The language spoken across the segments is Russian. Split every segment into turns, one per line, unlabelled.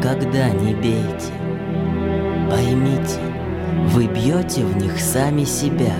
никогда не бейте. Поймите, вы бьете в них сами себя.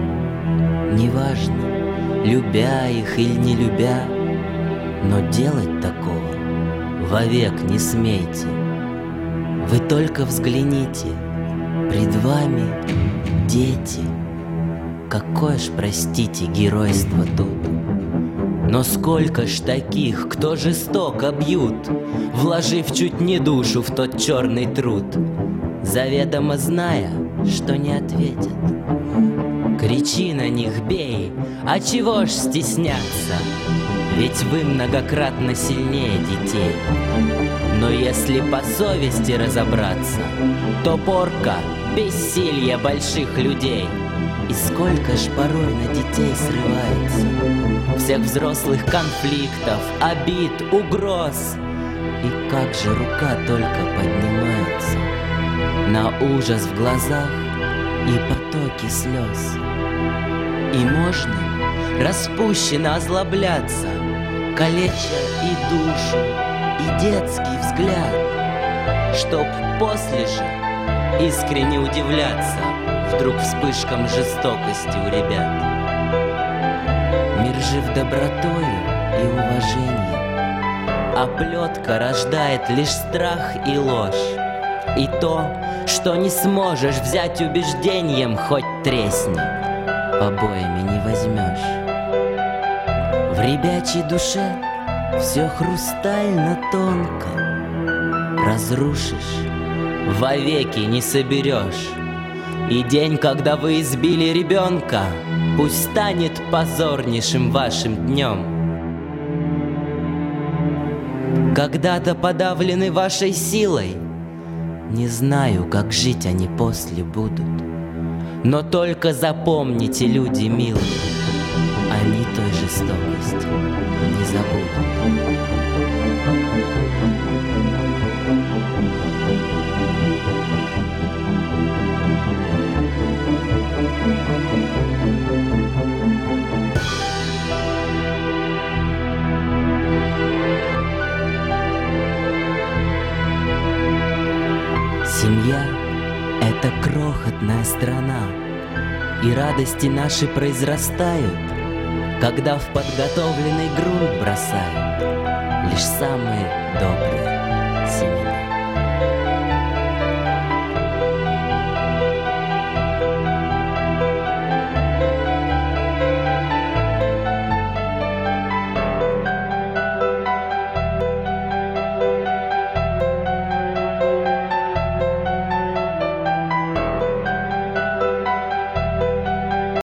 Неважно, любя их или не любя, но делать такого вовек не смейте. Вы только взгляните, пред вами дети. Какое ж, простите, геройство тут. Но сколько ж таких, кто жестоко бьют, вложив чуть не душу в тот черный труд, заведомо зная, что не ответят. Кричи на них, бей, а чего ж стесняться? Ведь вы многократно сильнее детей. Но если по совести разобраться, то порка — бессилье больших людей. И сколько ж порой на детей срывается всех взрослых конфликтов, обид, угроз. И как же рука только поднимается на ужас в глазах и потоки слез. И можно распущенно озлобляться, калеча и душу, и детский взгляд, чтоб после же искренне удивляться вдруг вспышкам жестокости у ребят. Мир жив добротою и уважением, а плетка рождает лишь страх и ложь. И то, что не сможешь взять убеждением, хоть тресни, побоями не возьмешь. В ребячей душе все хрустально тонко, разрушишь, вовеки не соберешь. И день, когда вы избили ребенка, пусть станет позорнейшим вашим днем. Когда-то подавлены вашей силой, не знаю, как жить они после будут. Но только запомните, люди милые, они той жестокости не забудут. Семья — это крохотная страна, и радости наши произрастают, когда в подготовленный грунт бросают лишь самые добрые семена.